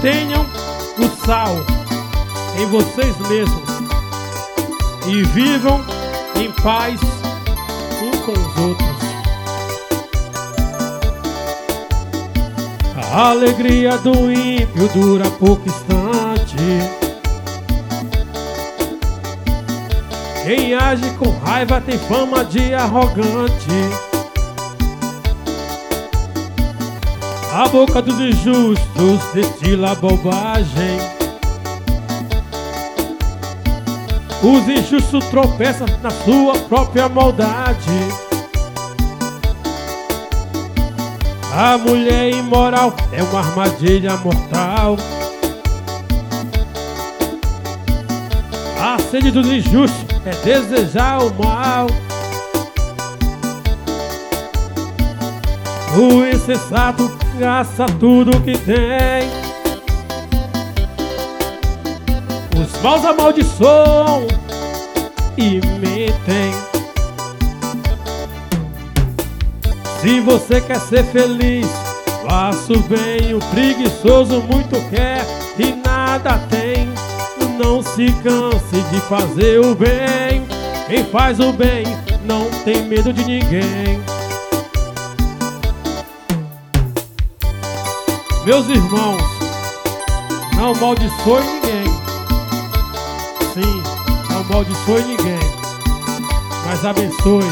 Mantenham o sal em vocês mesmos e vivam em paz uns com os outros. A alegria do ímpio dura pouco instante. Quem age com raiva tem fama de arrogante. A boca dos injustos destila bobagem. Os injustos tropeçam na sua própria maldade. A mulher imoral é uma armadilha mortal. A sede dos injustos é desejar o mal. O insensato gasta tudo que tem. Os maus amaldiçoam e mentem. Se você quer ser feliz, faça o bem. O preguiçoso muito quer e nada tem. Não se canse de fazer o bem. Quem faz o bem não tem medo de ninguém. Meus irmãos, não amaldiçoe ninguém. Sim, não amaldiçoe ninguém, mas abençoe.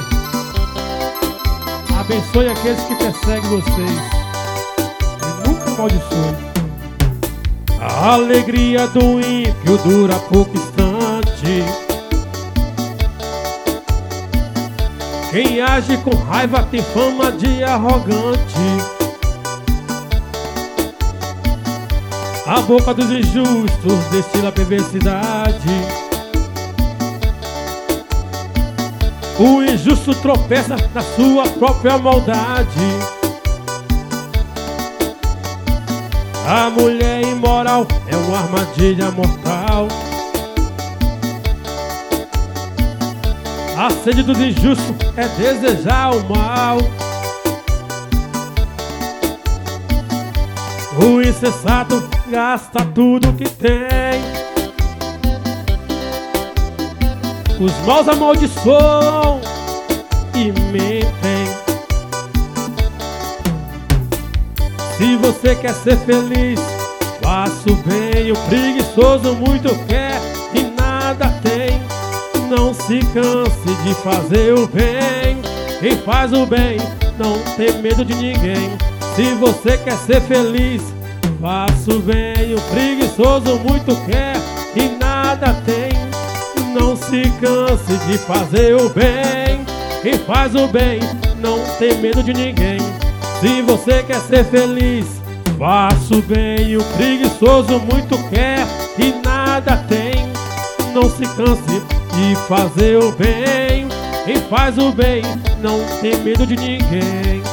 Abençoe aqueles que perseguem vocês e nunca amaldiçoe. A alegria do ímpio dura pouco instante. Quem age com raiva tem fama de arrogante. A boca dos injustos destila perversidade. O injusto tropeça na sua própria maldade. A mulher imoral é uma armadilha mortal. A sede dos injustos é desejar o mal. O insensato gasta tudo que tem. Os maus amaldiçoam e mentem. Se você quer ser feliz, faça o bem. O preguiçoso muito quer e nada tem. Não se canse de fazer o bem. Quem faz o bem não tem medo de ninguém. Se você quer ser feliz, faça o bem. O preguiçoso muito quer e nada tem. Não se canse de fazer o bem. Quem faz o bem não tem medo de ninguém. Se você quer ser feliz, faça o bem. O preguiçoso muito quer e nada tem. Não se canse de fazer o bem. Quem faz o bem não tem medo de ninguém.